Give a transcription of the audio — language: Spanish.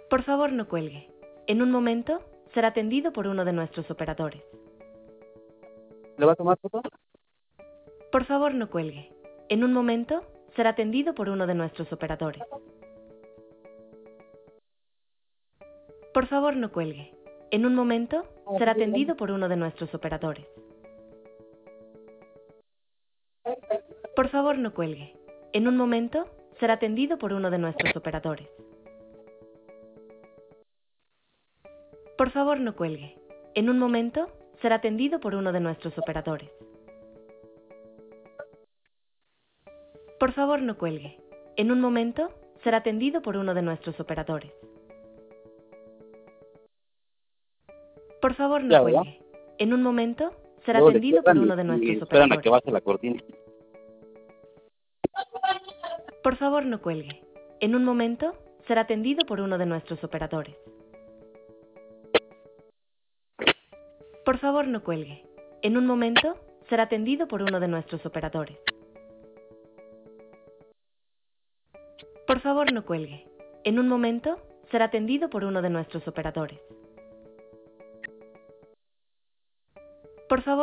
Por favor, no cuelgue. En un momento será atendido por uno de nuestros operadores. ¿Le va a tomar foto? Por favor, no cuelgue. En un momento será atendido por uno de nuestros operadores. Por favor, no cuelgue. En un momento será atendido por uno de nuestros operadores. Por favor, no cuelgue. En un momento será atendido por uno de nuestros operadores. Por favor, no cuelgue. En un momento será atendido por uno de nuestros operadores. Por favor, no cuelgue. En un momento será atendido por uno de nuestros operadores. Por favor, no Ya, ¿verdad? cuelgue. En un momento será Luego le atendido por cierran uno de y nuestros esperan a que operadores. baje la cortina. Por favor, no cuelgue. En un momento será atendido por uno de nuestros operadores. Por favor, no cuelgue. En un momento será atendido por uno de nuestros operadores. Por favor, no cuelgue. En un momento será atendido por uno de nuestros operadores. Por favor,